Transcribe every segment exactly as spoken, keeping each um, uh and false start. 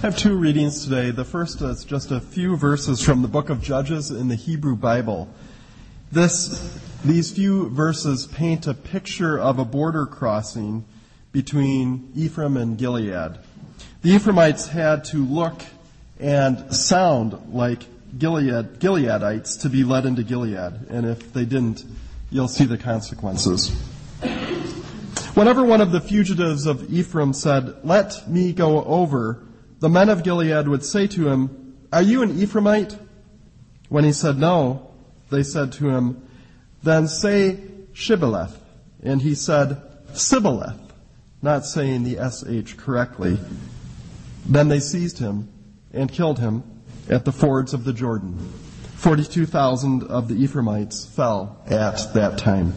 I have two readings today. The first is just a few verses from the book of Judges in the Hebrew Bible. This, these few verses paint a picture of a border crossing between Ephraim and Gilead. The Ephraimites had to look and sound like Gilead, Gileadites to be led into Gilead, and if they didn't, you'll see the consequences. Whenever one of the fugitives of Ephraim said, "Let me go over," the men of Gilead would say to him, "Are you an Ephraimite?" When he said no, they said to him, "Then say Shibboleth." And he said, "Sibboleth," not saying the S H correctly. Then they seized him and killed him at the fords of the Jordan. forty-two thousand of the Ephraimites fell at that time.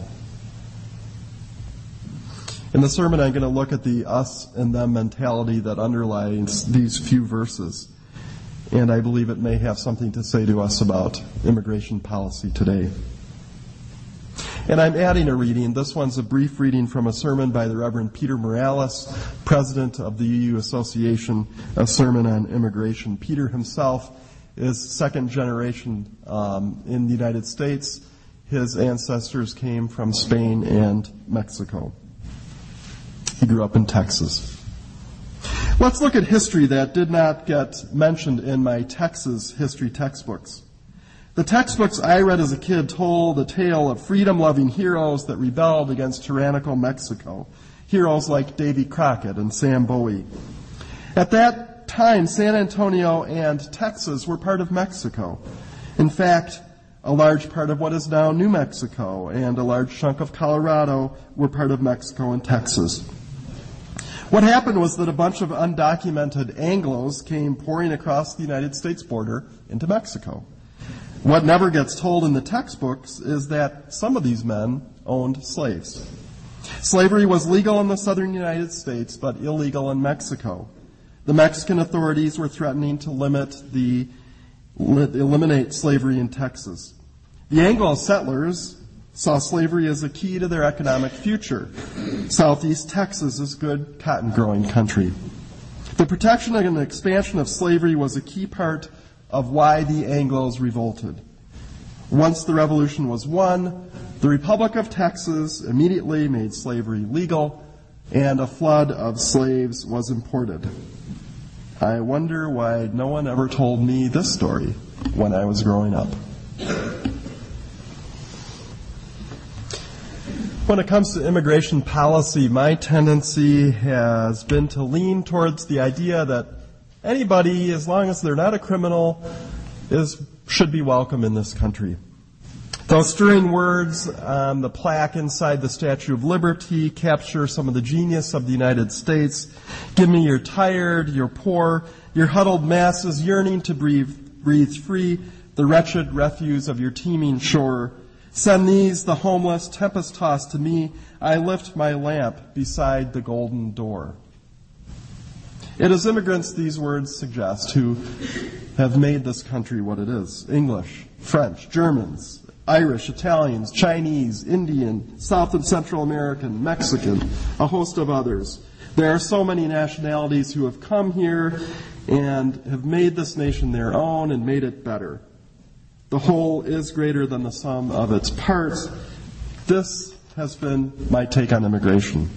In the sermon, I'm going to look at the us and them mentality that underlies these few verses. And I believe it may have something to say to us about immigration policy today. And I'm adding a reading. This one's a brief reading from a sermon by the Reverend Peter Morales, president of the U U Association, a sermon on immigration. Peter himself is second generation um, in the United States. His ancestors came from Spain and Mexico. He grew up in Texas. Let's look at history that did not get mentioned in my Texas history textbooks. The textbooks I read as a kid told a tale of freedom-loving heroes that rebelled against tyrannical Mexico. Heroes like Davy Crockett and Sam Bowie. At that time, San Antonio and Texas were part of Mexico. In fact, a large part of what is now New Mexico and a large chunk of Colorado were part of Mexico and Texas. What happened was that a bunch of undocumented Anglos came pouring across the United States border into Mexico. What never gets told in the textbooks is that some of these men owned slaves. Slavery was legal in the southern United States, but illegal in Mexico. The Mexican authorities were threatening to limit the, eliminate slavery in Texas. The Anglo settlers saw slavery as a key to their economic future. Southeast Texas is good cotton-growing country. The protection and expansion of slavery was a key part of why the Anglos revolted. Once the revolution was won, the Republic of Texas immediately made slavery legal, and a flood of slaves was imported. I wonder why no one ever told me this story when I was growing up. When it comes to immigration policy, my tendency has been to lean towards the idea that anybody, as long as they're not a criminal, is should be welcome in this country. Those stirring words on the plaque inside the Statue of Liberty capture some of the genius of the United States. Give me your tired, your poor, your huddled masses yearning to breathe, breathe free, the wretched refuse of your teeming shore. Send these, the homeless, tempest-tossed to me. I lift my lamp beside the golden door. It is immigrants, these words suggest, who have made this country what it is. English, French, Germans, Irish, Italians, Chinese, Indian, South and Central American, Mexican, a host of others. There are so many nationalities who have come here and have made this nation their own and made it better. The whole is greater than the sum of its parts. This has been my take on immigration.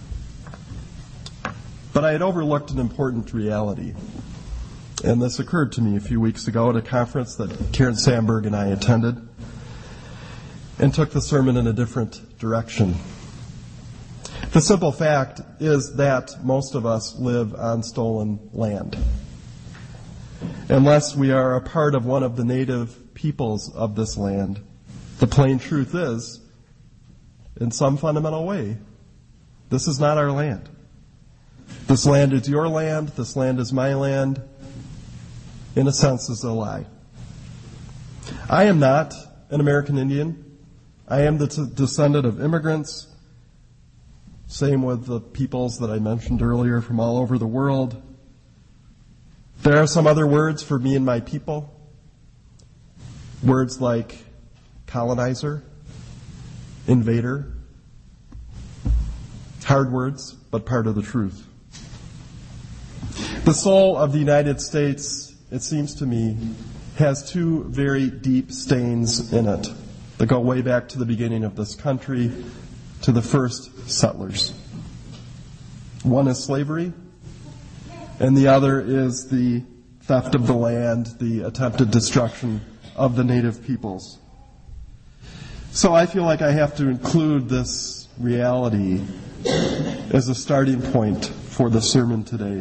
But I had overlooked an important reality. And this occurred to me a few weeks ago at a conference that Karen Sandberg and I attended, and took the sermon in a different direction. The simple fact is that most of us live on stolen land. Unless we are a part of one of the native peoples of this land, the plain truth is, in some fundamental way, this is not our land. This land is your land, this land is my land. In a sense, is a lie. I am not an American Indian. I am the t- descendant of immigrants. Same with the peoples that I mentioned earlier from all over the world. There are some other words for me and my people. Words like colonizer, invader. Hard words, but part of the truth. The soul of the United States, it seems to me, has two very deep stains in it that go way back to the beginning of this country, to the first settlers. One is slavery, and the other is the theft of the land, the attempted destruction of the native peoples. So I feel like I have to include this reality as a starting point for the sermon today.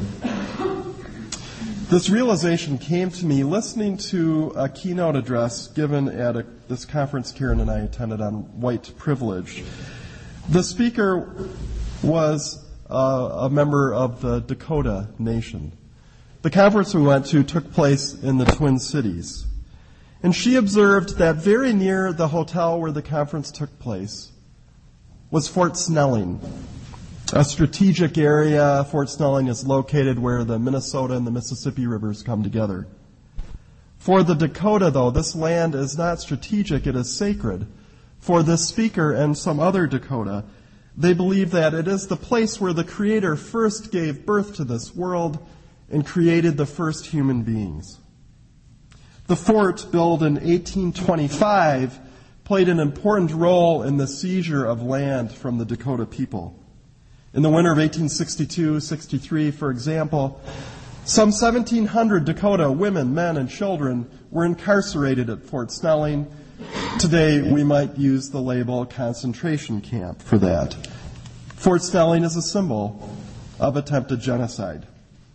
This realization came to me listening to a keynote address given at a, this conference Karen and I attended on white privilege. The speaker was uh, a member of the Dakota Nation. The conference we went to took place in the Twin Cities. And she observed that very near the hotel where the conference took place was Fort Snelling, a strategic area. Fort Snelling is located where the Minnesota and the Mississippi rivers come together. For the Dakota, though, this land is not strategic, it is sacred. For this speaker and some other Dakota, they believe that it is the place where the Creator first gave birth to this world and created the first human beings. The fort, built in eighteen twenty-five, played an important role in the seizure of land from the Dakota people. In the winter of eighteen sixty-two sixty-three, for example, some seventeen hundred Dakota women, men, and children were incarcerated at Fort Snelling. Today, we might use the label concentration camp for that. Fort Snelling is a symbol of attempted genocide.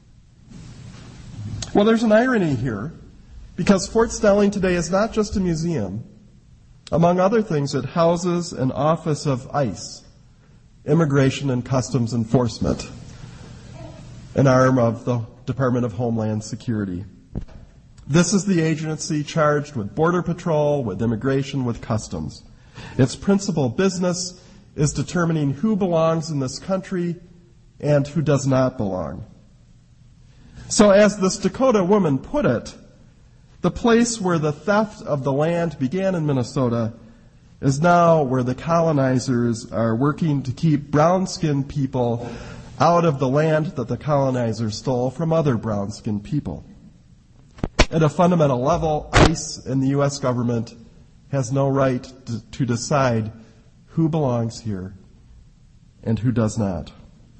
Well, there's an irony here, because Fort Snelling today is not just a museum. Among other things, it houses an office of ICE, Immigration and Customs Enforcement, an arm of the Department of Homeland Security. This is the agency charged with border patrol, with immigration, with customs. Its principal business is determining who belongs in this country and who does not belong. So as this Dakota woman put it, the place where the theft of the land began in Minnesota is now where the colonizers are working to keep brown-skinned people out of the land that the colonizers stole from other brown-skinned people. At a fundamental level, ICE and the U S government has no right to, to decide who belongs here and who does not.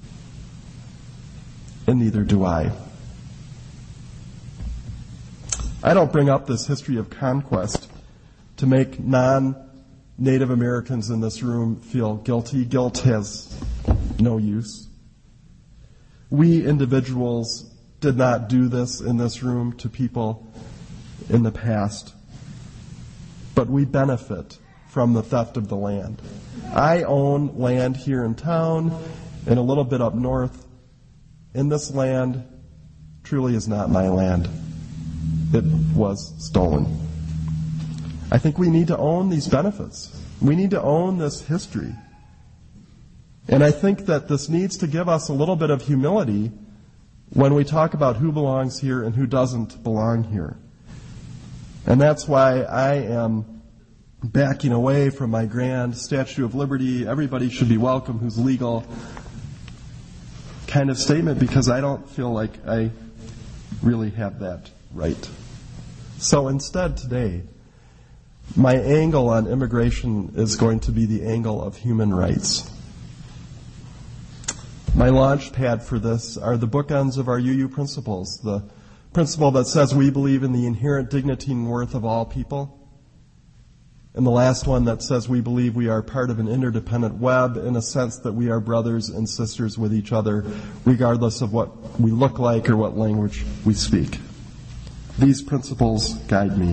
And neither do I. I don't bring up this history of conquest to make non-Native Americans in this room feel guilty. Guilt has no use. We individuals did not do this in this room to people in the past, but we benefit from the theft of the land. I own land here in town and a little bit up north, and this land truly is not my land. It was stolen. I think we need to own these benefits. We need to own this history. And I think that this needs to give us a little bit of humility when we talk about who belongs here and who doesn't belong here. And that's why I am backing away from my grand Statue of Liberty, everybody should be welcome who's legal kind of statement, because I don't feel like I really have that right. So instead today, my angle on immigration is going to be the angle of human rights. My launch pad for this are the bookends of our U U principles. The principle that says we believe in the inherent dignity and worth of all people. And the last one that says we believe we are part of an interdependent web in a sense that we are brothers and sisters with each other, regardless of what we look like or what language we speak. These principles guide me.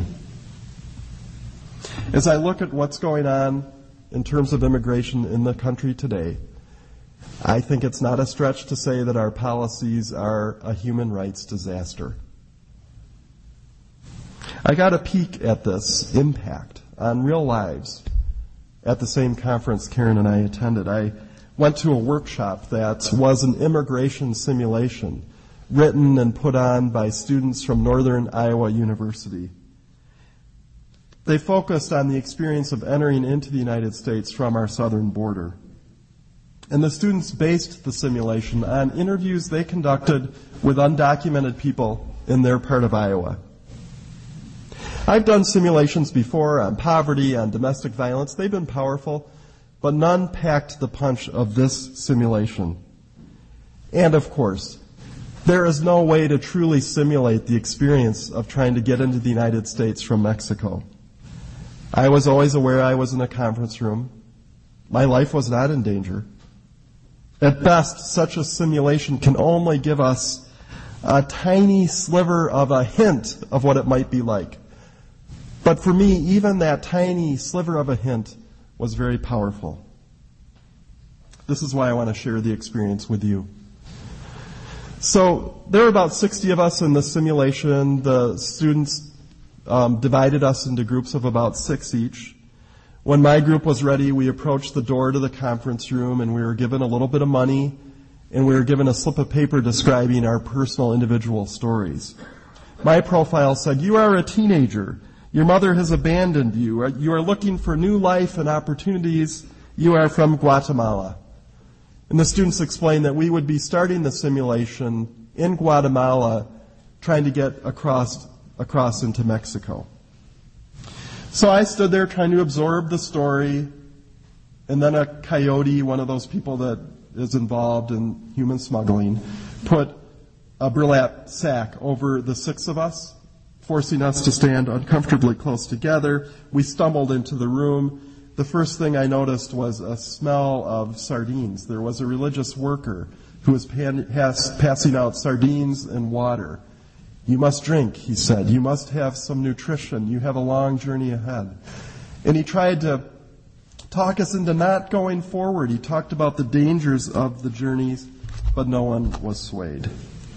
As I look at what's going on in terms of immigration in the country today, I think it's not a stretch to say that our policies are a human rights disaster. I got a peek at this impact on real lives at the same conference Karen and I attended. I went to a workshop that was an immigration simulation written and put on by students from Northern Iowa University. They focused on the experience of entering into the United States from our southern border. And the students based the simulation on interviews they conducted with undocumented people in their part of Iowa. I've done simulations before on poverty, on domestic violence. They've been powerful, but none packed the punch of this simulation. And of course, there is no way to truly simulate the experience of trying to get into the United States from Mexico. I was always aware I was in a conference room. My life was not in danger. At best, such a simulation can only give us a tiny sliver of a hint of what it might be like. But for me, even that tiny sliver of a hint was very powerful. This is why I want to share the experience with you. So there are about sixty of us in the simulation. The students um, divided us into groups of about six each. When my group was ready, we approached the door to the conference room, and we were given a little bit of money, and we were given a slip of paper describing our personal individual stories. My profile said, "You are a teenager. Your mother has abandoned you. You are looking for new life and opportunities. You are from Guatemala." And the students explained that we would be starting the simulation in Guatemala, trying to get across across into Mexico. So I stood there trying to absorb the story, and then a coyote, one of those people that is involved in human smuggling, put a burlap sack over the six of us, forcing us to stand uncomfortably close together. We stumbled into the room. The first thing I noticed was a smell of sardines. There was a religious worker who was pan- pass- passing out sardines and water. "You must drink," he said. "You must have some nutrition. You have a long journey ahead." And he tried to talk us into not going forward. He talked about the dangers of the journeys, but no one was swayed.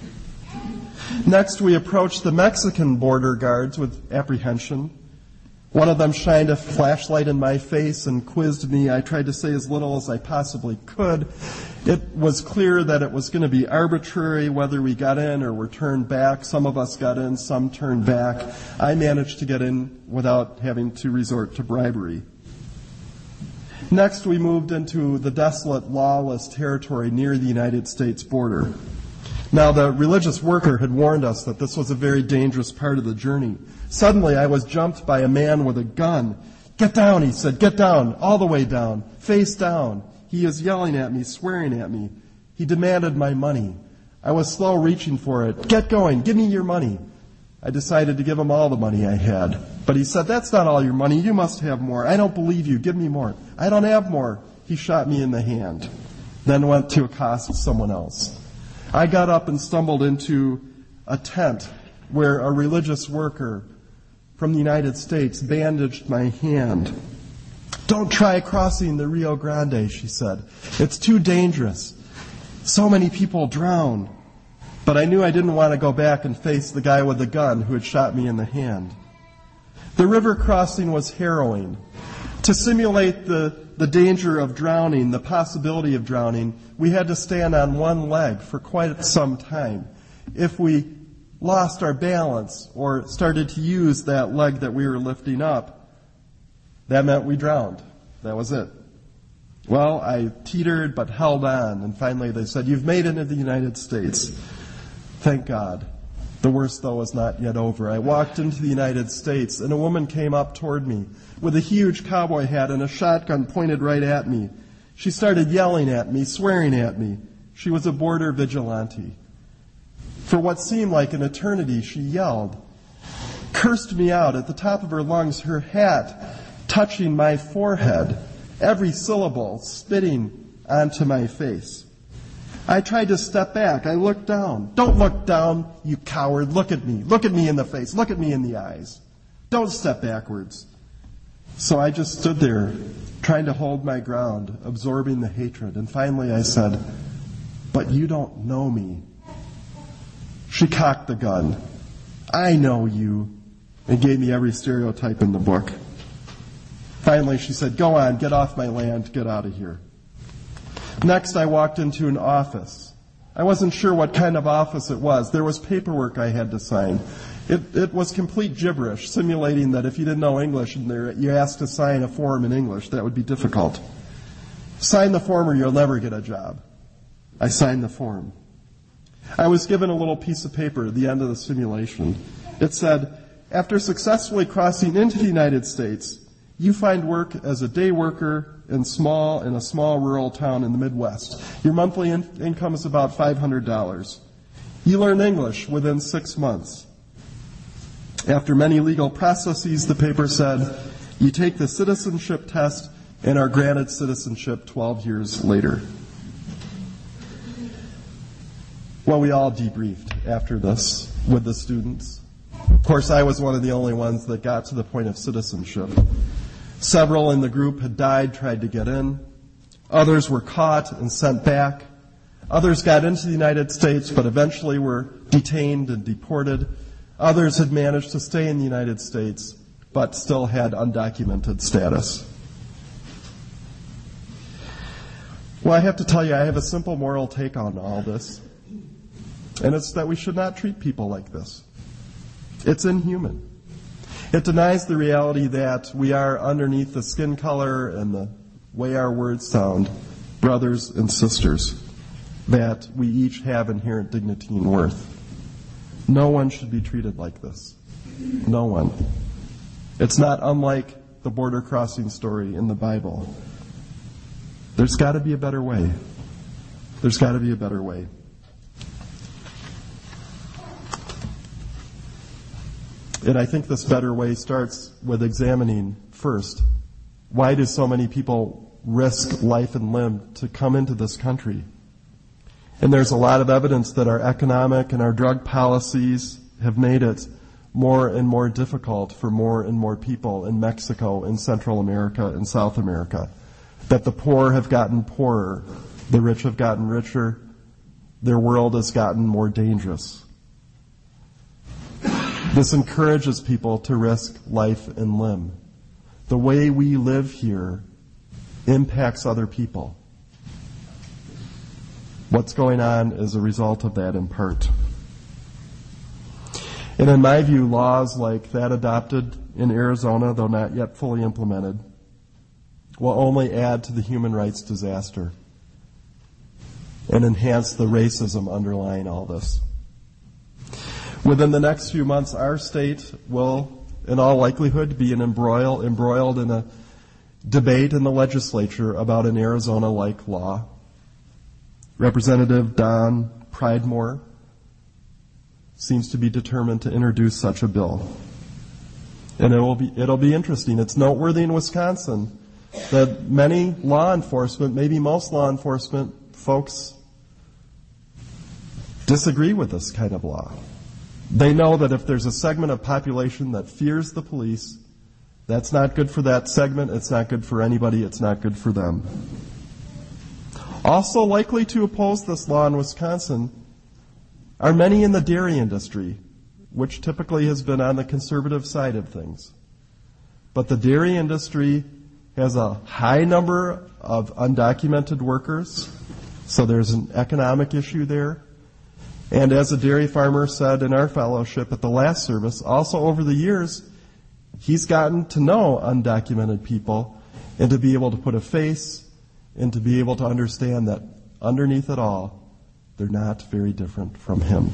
Next, we approached the Mexican border guards with apprehension. One of them shined a flashlight in my face and quizzed me. I tried to say as little as I possibly could. It was clear that it was going to be arbitrary whether we got in or were turned back. Some of us got in, some turned back. I managed to get in without having to resort to bribery. Next, we moved into the desolate, lawless territory near the United States border. Now, the religious worker had warned us that this was a very dangerous part of the journey. Suddenly, I was jumped by a man with a gun. "Get down," he said, "get down, all the way down, face down." He is yelling at me, swearing at me. He demanded my money. I was slow reaching for it. "Get going, give me your money." I decided to give him all the money I had. But he said, "That's not all your money, you must have more. I don't believe you, give me more." "I don't have more." He shot me in the hand, then went to accost someone else. I got up and stumbled into a tent where a religious worker from the United States bandaged my hand. "Don't try crossing the Rio Grande," she said. "It's too dangerous. So many people drown." But I knew I didn't want to go back and face the guy with the gun who had shot me in the hand. The river crossing was harrowing. To simulate the, the danger of drowning, the possibility of drowning, we had to stand on one leg for quite some time. If we lost our balance or started to use that leg that we were lifting up, that meant we drowned. That was it. Well, I teetered but held on, and finally they said, "You've made it into the United States." Thank God. The worst, though, was not yet over. I walked into the United States, and a woman came up toward me with a huge cowboy hat and a shotgun pointed right at me. She started yelling at me, swearing at me. She was a border vigilante. For what seemed like an eternity, she yelled, cursed me out at the top of her lungs, her hat touching my forehead, every syllable spitting onto my face. I tried to step back. I looked down. "Don't look down, you coward. Look at me. Look at me in the face. Look at me in the eyes. Don't step backwards." So I just stood there, trying to hold my ground, absorbing the hatred. And finally I said, "But you don't know me." She cocked the gun. "I know you," and gave me every stereotype in the book. Finally she said, "Go on, get off my land, get out of here." Next, I walked into an office. I wasn't sure what kind of office it was. There was paperwork I had to sign. It, it was complete gibberish, simulating that if you didn't know English and there, you asked to sign a form in English, that would be difficult. Sign the form or you'll never get a job. I signed the form. I was given a little piece of paper at the end of the simulation. It said, after successfully crossing into the United States, you find work as a day worker in small in a small rural town in the Midwest. Your monthly in- income is about five hundred dollars. You learn English within six months. After many legal processes, the paper said, you take the citizenship test and are granted citizenship twelve years later. Well, we all debriefed after this with the students. Of course, I was one of the only ones that got to the point of citizenship. Several in the group had died, tried to get in. Others were caught and sent back. Others got into the United States, but eventually were detained and deported. Others had managed to stay in the United States, but still had undocumented status. Well, I have to tell you, I have a simple moral take on all this, and it's that we should not treat people like this. It's inhuman. It denies the reality that we are, underneath the skin color and the way our words sound, brothers and sisters, that we each have inherent dignity and worth. No one should be treated like this. No one. It's not unlike the border crossing story in the Bible. There's got to be a better way. There's got to be a better way. And I think this better way starts with examining first, why do so many people risk life and limb to come into this country? And there's a lot of evidence that our economic and our drug policies have made it more and more difficult for more and more people in Mexico, in Central America, and South America. That the poor have gotten poorer, the rich have gotten richer, their world has gotten more dangerous. This encourages people to risk life and limb. The way we live here impacts other people. What's going on is a result of that in part. And in my view, laws like that adopted in Arizona, though not yet fully implemented, will only add to the human rights disaster and enhance the racism underlying all this. Within the next few months, our state will, in all likelihood, be an embroil, embroiled in a debate in the legislature about an Arizona-like law. Representative Don Pridemore seems to be determined to introduce such a bill. And it will be, it'll be interesting. It's noteworthy in Wisconsin that many law enforcement, maybe most law enforcement folks, disagree with this kind of law. They know that if there's a segment of population that fears the police, that's not good for that segment, it's not good for anybody, it's not good for them. Also likely to oppose this law in Wisconsin are many in the dairy industry, which typically has been on the conservative side of things. But the dairy industry has a high number of undocumented workers, so there's an economic issue there. And as a dairy farmer said in our fellowship at the last service, also over the years, he's gotten to know undocumented people and to be able to put a face and to be able to understand that underneath it all, they're not very different from him.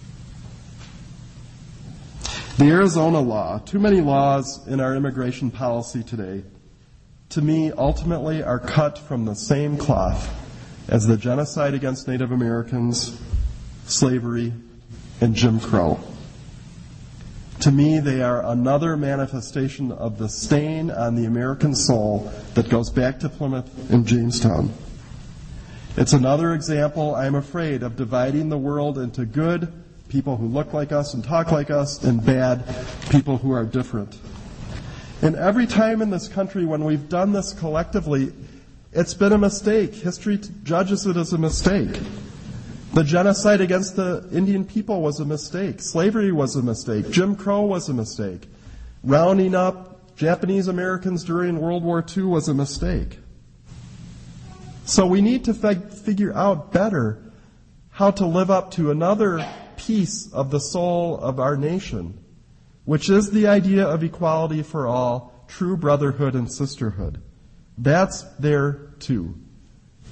The Arizona law, too many laws in our immigration policy today, to me, ultimately are cut from the same cloth as the genocide against Native Americans, slavery, and Jim Crow. To me, they are another manifestation of the stain on the American soul that goes back to Plymouth and Jamestown. It's another example, I'm afraid, of dividing the world into good people who look like us and talk like us, and bad people who are different. And every time in this country when we've done this collectively, it's been a mistake. History judges it as a mistake. The genocide against the Indian people was a mistake. Slavery was a mistake. Jim Crow was a mistake. Rounding up Japanese Americans during World War Two was a mistake. So we need to fig- figure out better how to live up to another piece of the soul of our nation, which is the idea of equality for all, true brotherhood and sisterhood. That's there too.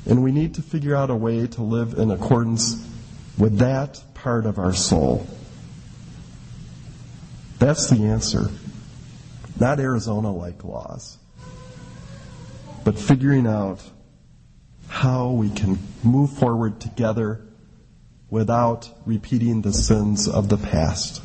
And we need to figure out a way to live in accordance with that part of our soul. That's the answer. Not Arizona-like laws, but figuring out how we can move forward together without repeating the sins of the past.